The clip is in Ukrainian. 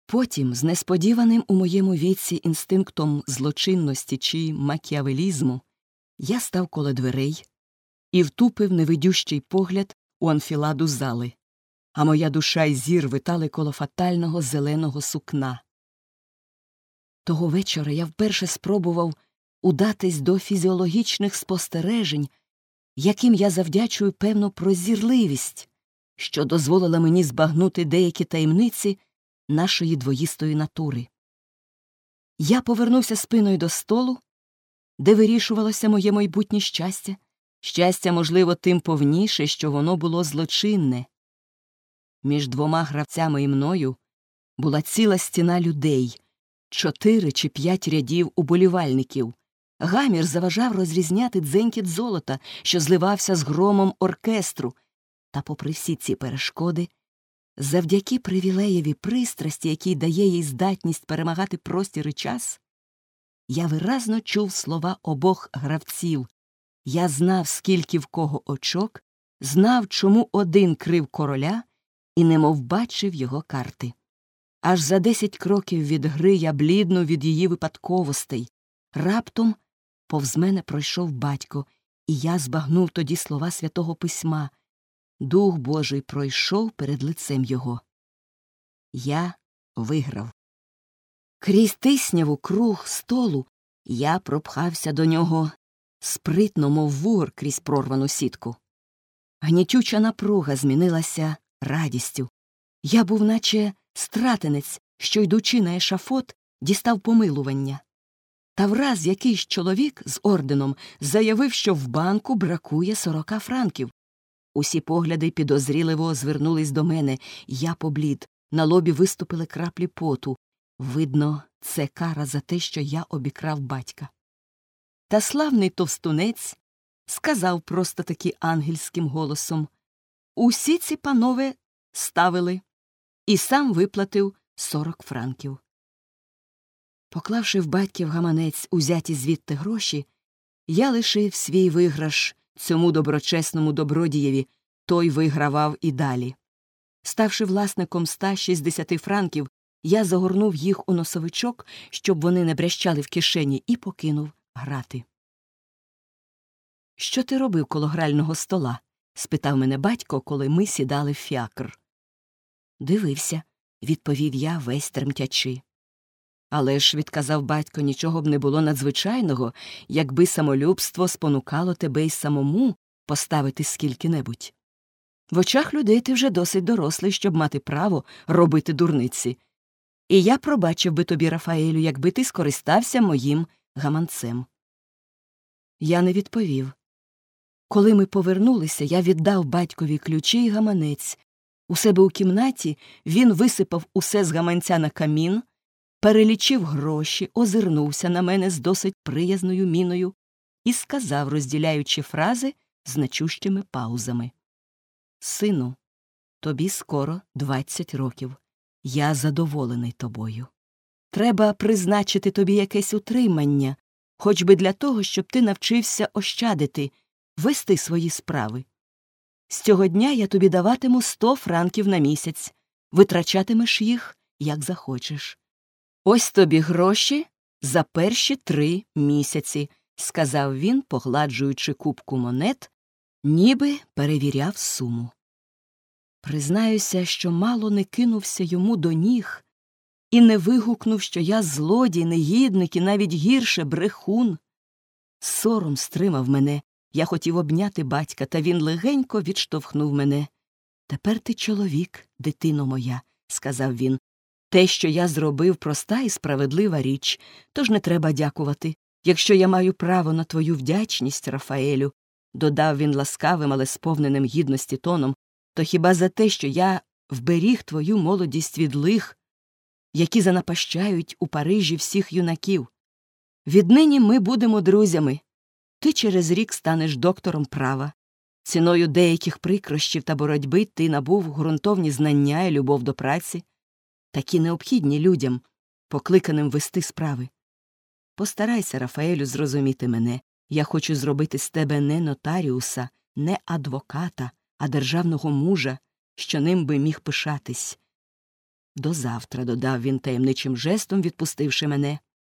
Потім, з несподіваним у моєму віці інстинктом злочинності чи макіавелізму, я став коло дверей і втупив невидющий погляд у анфіладу зали, а моя душа й зір витали коло фатального зеленого сукна. Того вечора я вперше спробував удатись до фізіологічних спостережень, яким я завдячую певну прозірливість, що дозволила мені збагнути деякі таємниці нашої двоїстої натури. Я повернувся спиною до столу, де вирішувалося моє майбутнє щастя. Щастя, можливо, тим повніше, що воно було злочинне. Між двома гравцями і мною була ціла стіна людей, 4 чи 5 рядів уболівальників. Гамір заважав розрізняти дзенькіт золота, що зливався з громом оркестру. Та попри всі ці перешкоди, завдяки привілеєві пристрасті, який дає їй здатність перемагати простір і час, я виразно чув слова обох гравців. Я знав, скільки в кого очок, знав, чому один крив короля і немов бачив його карти. Аж за 10 кроків від гри я бліднув від її випадковостей. Раптом повз мене пройшов батько, і я збагнув тоді слова Святого Письма. Дух Божий пройшов перед лицем його. Я виграв. Крізь тисняву круг столу я пропхався до нього спритно, мов вугор крізь прорвану сітку. Гнітюча напруга змінилася радістю. Я був наче стратенець, що, йдучи на ешафот, дістав помилування. Та враз якийсь чоловік з орденом заявив, що в банку бракує 40 франків. Усі погляди підозріливо звернулись до мене. Я поблід, на лобі виступили краплі поту. Видно, це кара за те, що я обікрав батька. Та славний товстунець сказав просто таки ангельським голосом: «Усі ці панове ставили», і сам виплатив 40 франків. Поклавши в батьків гаманець узяті звідти гроші, я лишив свій виграш цьому доброчесному добродієві, той вигравав і далі. Ставши власником 160 франків, я загорнув їх у носовичок, щоб вони не брящали в кишені, і покинув грати. «Що ти робив коло грального стола?» – спитав мене батько, коли ми сідали в фіакр. «Дивився», – відповів я, весь тремтячи. «Але ж», – відказав батько, – «нічого б не було надзвичайного, якби самолюбство спонукало тебе й самому поставити скільки-небудь. В очах людей ти вже досить дорослий, щоб мати право робити дурниці. І я пробачив би тобі, Рафаелю, якби ти скористався моїм гаманцем». Я не відповів. Коли ми повернулися, я віддав батькові ключі й гаманець. У себе у кімнаті він висипав усе з гаманця на камін, перелічив гроші, озирнувся на мене з досить приязною міною і сказав, розділяючи фрази значущими паузами: «Сину, тобі скоро 20 років. Я задоволений тобою. Треба призначити тобі якесь утримання, хоч би для того, щоб ти навчився ощадити, вести свої справи. З цього дня я тобі даватиму 100 франків на місяць, витрачатимеш їх, як захочеш. Ось тобі гроші за перші 3 місяці», – сказав він, погладжуючи купку монет, ніби перевіряв суму. Признаюся, що мало не кинувся йому до ніг і не вигукнув, що я злодій, негідник і навіть гірше брехун. Сором стримав мене. Я хотів обняти батька, та він легенько відштовхнув мене. «Тепер ти чоловік, дитино моя», – сказав він. «Те, що я зробив, проста і справедлива річ, тож не треба дякувати. Якщо я маю право на твою вдячність, Рафаелю», – додав він ласкавим, але сповненим гідності тоном, «то хіба за те, що я вберіг твою молодість від лих, які занапащають у Парижі всіх юнаків. Віднині ми будемо друзями. Ти через рік станеш доктором права. Ціною деяких прикрощів та боротьби ти набув ґрунтовні знання і любов до праці, такі необхідні людям, покликаним вести справи. Постарайся, Рафаелю, зрозуміти мене. Я хочу зробити з тебе не нотаріуса, не адвоката, а державного мужа, що ним би міг пишатись. До завтра, додав він таємничим жестом, відпустивши мене.